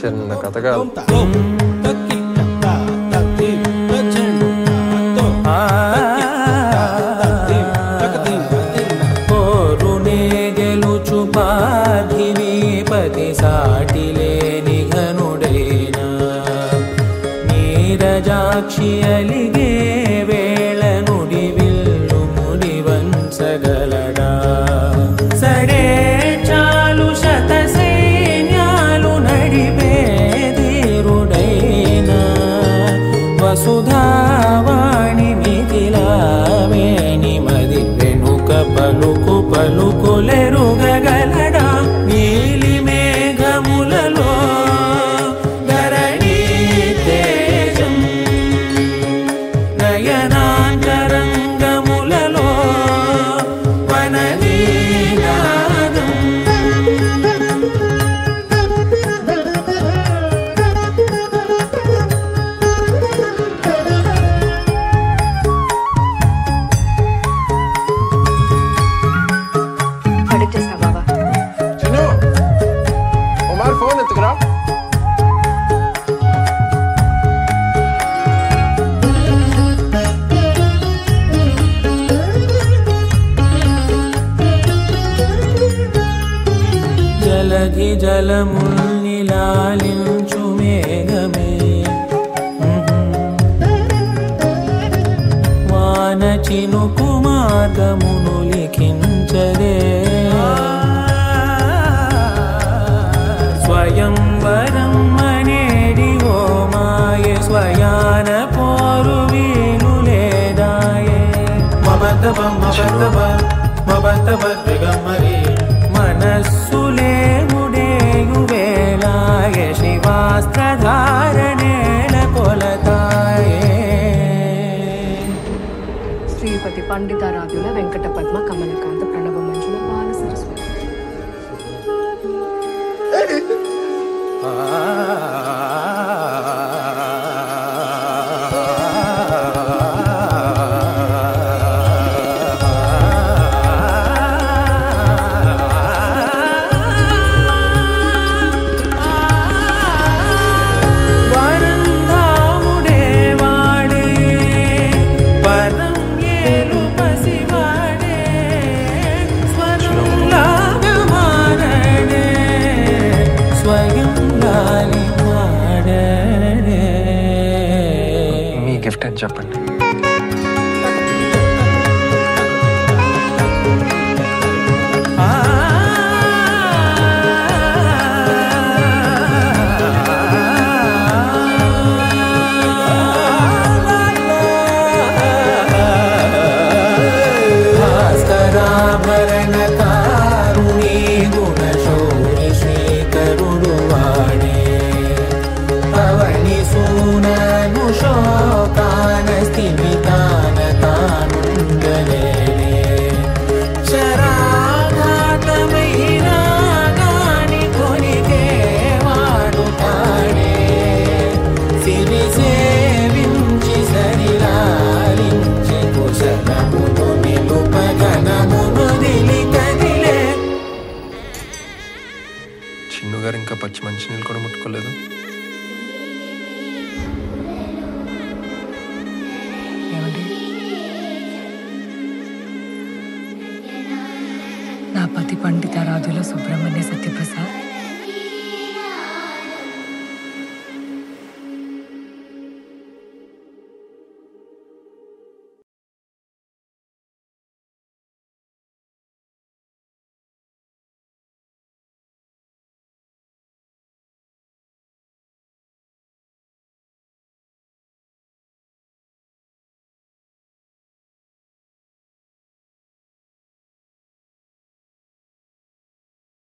చిన్న కథ కాదు. పతి సాటి లేని ఘనుడైనా నీరజాక్షి అలిగే వేళ నుడి విల్లు ముడి వంచగలడా సరే చాలు శత సైన్యాలు నడిపే ధీరుడైనా వసుధావాణి మిథిలావేణి మది వెనుక పలుకు పలుకులెరుగగలడా నీలి మేఘములలో ధరణి తేజం నయనాంతరంగములలో వననీనాదం ఫోన్ ఎత్తుకురా. జలధి జలముల్ని లాలించు మేఘమే వాన చినుకు మార్గమును లిఖించదే స్వయంవరం అనేడి ఓ మాయ స్వయాన పోరు వీలు లేదాయే మబద్దబరి మనస్సులే ముడేయు వేలాయ శివాస్త్రధారణేల కొలతాయే. శ్రీపతి పండితారాధ్యుల వెంకట పద్మ కమలకాంత ప్రణవ మంజుల బాల సరస్వతి. మీ గిఫ్ట్ అని చెప్పండి. భాస్కరాభరణ కారుణీ గుణశౌరి శ్రీకరుడు వాడే పవని సూనను శోకాన స్థిమితాన తానుండలేడే శరాఘాతమైన గాని కొనికే వాడు తాడే సిరి సేవించి సరిలాలించి కుశలమును నిలుపగనమును దిలి కదిలే. చిన్ను గారు ఇంకా పచ్చి మంచినీళ్ళు కూడా ముట్టుకోలేదు.